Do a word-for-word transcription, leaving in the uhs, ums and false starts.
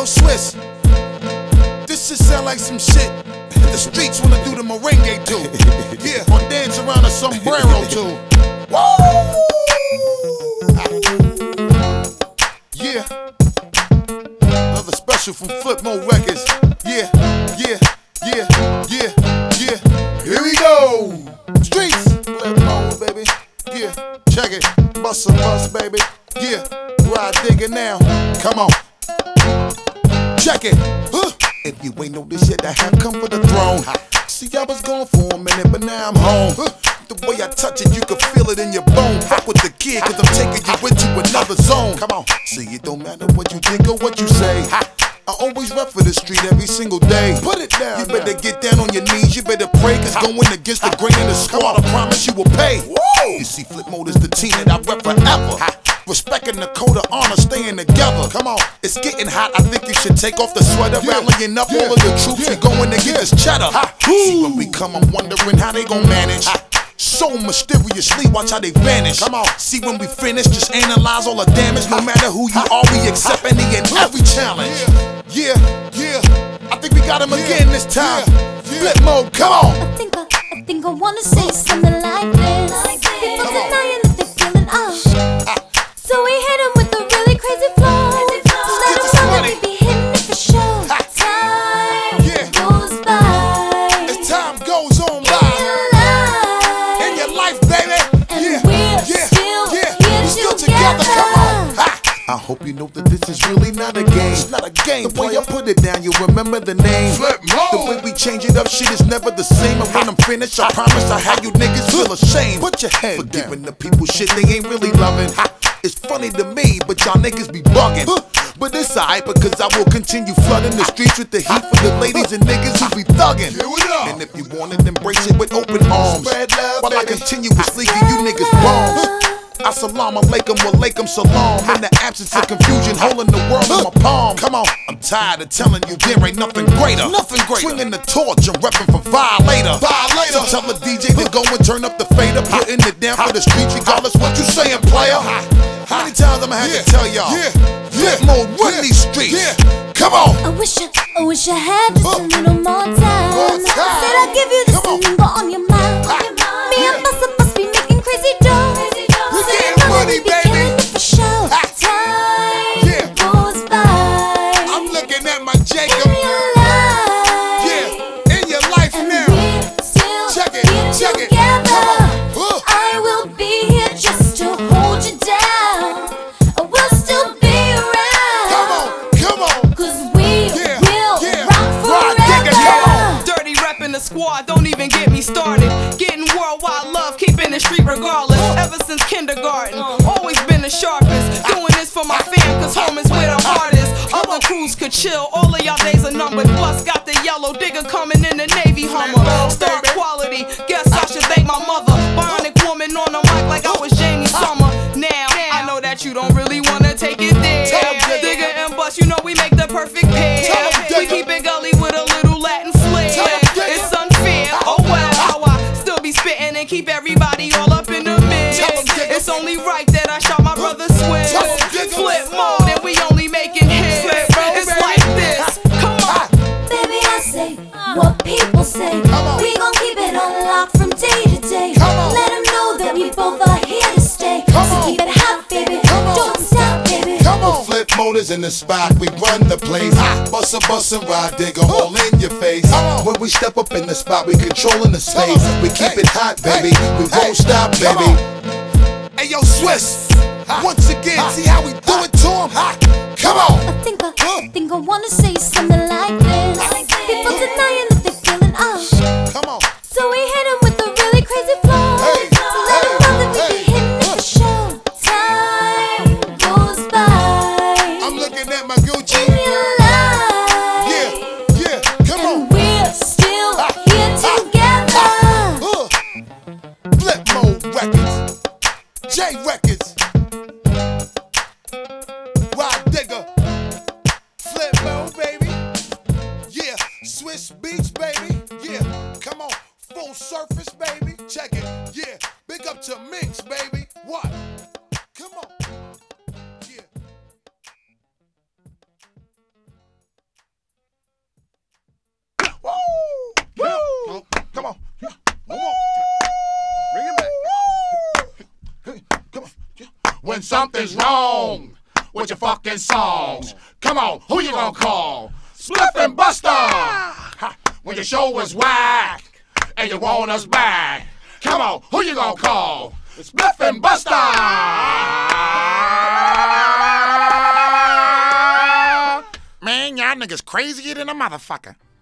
yo, Swiss, this shit sound like some shit the streets wanna do the merengue to. Yeah, or dance around a sombrero too. Woo! Yeah, another special from Flipmode Records. Yeah, yeah, yeah, yeah, yeah. Here we go. Streets, Flipmode, baby. Yeah, check it. Bust a bus, baby. Yeah, ride digger now. Come on. Check it. Huh. If you ain't know this yet, I have come for the throne. See, I was gone for a minute, but now I'm home. Huh. The way I touch it, you can feel it in your bone. Fuck with the kid, cause I'm taking you into another zone. Come on. See, it don't matter what you think or what you say. I always rep for the street every single day. Put it down. You better get down on your knees, you better pray, cause going against the grain of the squad, I promise you will pay. Whoa. You see, Flipmode is the team that I rep forever. Respecting the code of honor, staying together. Come on, it's getting hot. I think you should take off the sweater. Yeah. Rallying up yeah. all of the troops, yeah. we going to get yeah. this cheddar. Ha. See when we come, I'm wondering how they gon' manage. Ha. So mysteriously, watch how they vanish. Come on, see when we finish, just analyze all the damage. No matter who you are, we accept any and every challenge. Yeah, yeah, yeah. I think we got him yeah. again this time. Yeah. Flipmode, come on. I think I, I think I wanna say something like this. Like this. People denying that they're feeling us. So we hit him with a really crazy flow. Crazy flow. So let him know that we be hitting it for sure. Ha. Time yeah. goes by. As time goes on by. In your life, baby. And yeah. we're yeah. still yeah. here we're still together. together. Come on. Ha. I hope you know that this is really not a game. It's not a game. The way I put it down, you remember the name. Flipmode. The way we change it up, shit is never the same. And when I'm finished, I promise I have you niggas feel ashamed. Put your head for down. Giving the people shit they ain't really loving. Ha. It's funny to me, but y'all niggas be bugging. But it's alright because I will continue flooding the streets with the heat for the ladies and niggas who be thugging. And if you want it, embrace it with open arms. While I continuously give you niggas bombs. Assalamu alaikum wa alaikum salam. In the absence of confusion, holding the world in my palm. Come on, I'm tired of telling you there ain't nothing greater. Nothing greater. Swinging the torch, I'm repping for Violator. Violator. So tell the D J to go and turn up the fader. Putting it down for the streets, regardless what you saying, player. How many times I'ma have yeah. to tell y'all? Yeah. Flipmode, run yeah. these streets. Yeah. Come on. I wish I, I wish I had just uh. a little more time. More time. I said I'd give you this thing on your mind. On your mind. Me yeah. and Busta must be making crazy dough. Crazy dough. We getting money, we baby. Killing it for sure. Ha. Time yeah. goes by. I'm looking at my Jacob. In your life. Yeah. In your life and now. We're still check it. Here Check together. it. Come on. Uh. I will be here just to hold you down. I will still be around. Come on. Come on. Cause we yeah. will yeah. rock forever. Right, come on. Dirty reppin' the squad, don't even get me started. Getting worldwide love, keeping the street regardless. Ever since kindergarten, always been the sharpest. Doing this for my fam, cause home is where the heart is. Other crews could chill, all of y'all days are numbered. Plus got the yellow digger coming in the Navy Hummer. Star quality, guess I should thank my mother. Bionic woman on the mic like I was Jamie Summer. Now, I know that you don't really wanna take it there. Digger and Bust, you know we make the perfect pair. We keep it gully with a little Latin flair. It's unfair, oh well, how I still be spitting and keep everybody all up in the mix. It's only right that I shot my brother Swiss. Flipmode and we only making hits. It's like this, come on. Baby, I say what people say. We gon' keep it on lock from day to day. Let them know that we both are here to stay. So keep it hot, baby. Don't stop, baby. Come on. Flipmode is in the spot, we run the place. Bust a bust a ride, digger, all in your face. When we step up in the spot, we controlling the space. We keep it hot, baby. We won't stop, baby. Hey, yo, Swiss. Once again, see how we do it to him? Come on. I think I, I think I wanna say something like this. People denying that they're feeling us. Come on. So we hit him with a really crazy flow. Hey, so let hey, him know that we hey. be hitting it for sure. Time goes by. I'm looking at my Gucci. In your life. Yeah, yeah, come and on. we're still Ha, here ha, together. Uh. Flipmode Records. J Records. Ride Digger. Flipmode, baby. Yeah, Swiss Beach, baby. Yeah, come on. Full surface, baby. Check it. Yeah, big up to Mix, baby. What? Come on. something's wrong with your fucking songs. Come on, who you gonna call? Spliff and Buster! Ha, when your show was whack and you want us back. Come on, who you gonna call? Spliff and Buster! Man, y'all niggas crazier than a motherfucker.